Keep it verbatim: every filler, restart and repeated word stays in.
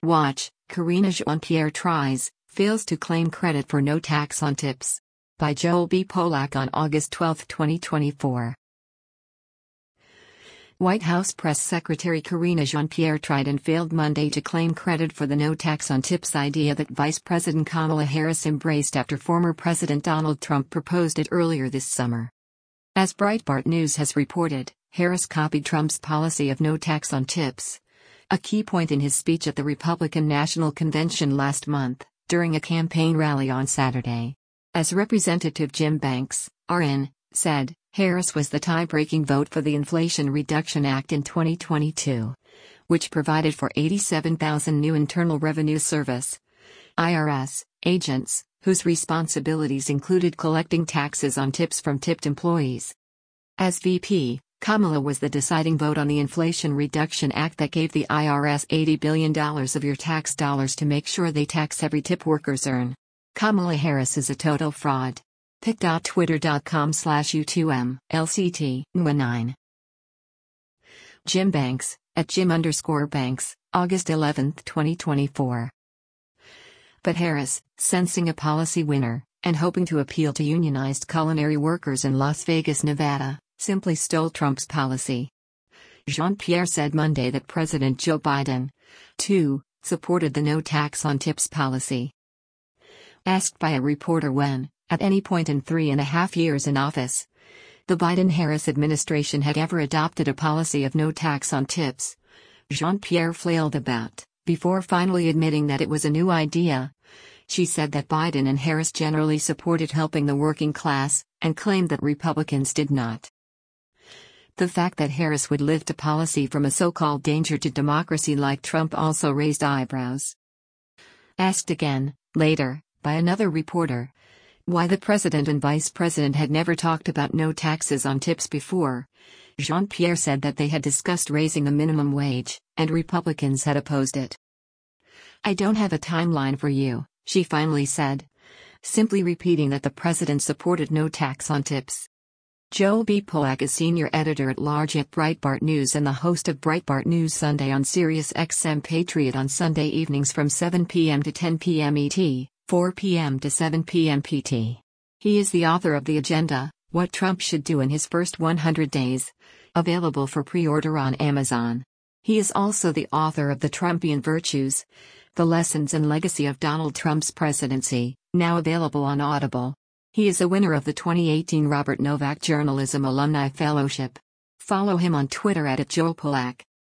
Watch, Karina Jean-Pierre tries, fails to claim credit for no tax on tips. By Joel B. Polak on August twelfth, twenty twenty-four. White House Press Secretary Karina Jean-Pierre tried and failed Monday to claim credit for the no tax on tips idea that Vice President Kamala Harris embraced after former President Donald Trump proposed it earlier this summer. As Breitbart News has reported, Harris copied Trump's policy of no tax on tips, a key point in his speech at the Republican National Convention last month, during a campaign rally on Saturday. As Representative Jim Banks, R N, said, Harris was the tie-breaking vote for the Inflation Reduction Act in twenty twenty-two, which provided for eighty-seven thousand new Internal Revenue Service (I R S) agents, whose responsibilities included collecting taxes on tips from tipped employees. As V P, Kamala was the deciding vote on the Inflation Reduction Act that gave the I R S eighty billion dollars of your tax dollars to make sure they tax every tip workers earn. Kamala Harris is a total fraud. pic.twitter.com slash U2M, LCT, N W A nine. Jim Banks, at Jim underscore Banks, August eleventh, twenty twenty-four. But Harris, sensing a policy winner, and hoping to appeal to unionized culinary workers in Las Vegas, Nevada, simply stole Trump's policy. Jean-Pierre said Monday that President Joe Biden, too, supported the no tax on tips policy. Asked by a reporter when, at any point in three and a half years in office, the Biden-Harris administration had ever adopted a policy of no tax on tips, Jean-Pierre flailed about, before finally admitting that it was a new idea. She said that Biden and Harris generally supported helping the working class, and claimed that Republicans did not. The fact that Harris would lift a policy from a so-called danger to democracy like Trump also raised eyebrows. Asked again, later, by another reporter, why the president and vice president had never talked about no taxes on tips before, Jean-Pierre said that they had discussed raising the minimum wage, and Republicans had opposed it. I don't have a timeline for you, she finally said, simply repeating that the president supported no tax on tips. Joel B. Polak is senior editor-at-large at Breitbart News and the host of Breitbart News Sunday on Sirius X M Patriot on Sunday evenings from seven p m to ten p m E T, four p m to seven p m P T. He is the author of The Agenda, What Trump Should Do in His First one hundred days, available for pre-order on Amazon. He is also the author of The Trumpian Virtues, The Lessons and Legacy of Donald Trump's Presidency, now available on Audible. He is a winner of the twenty eighteen Robert Novak Journalism Alumni Fellowship. Follow him on Twitter at, at Joel Polak.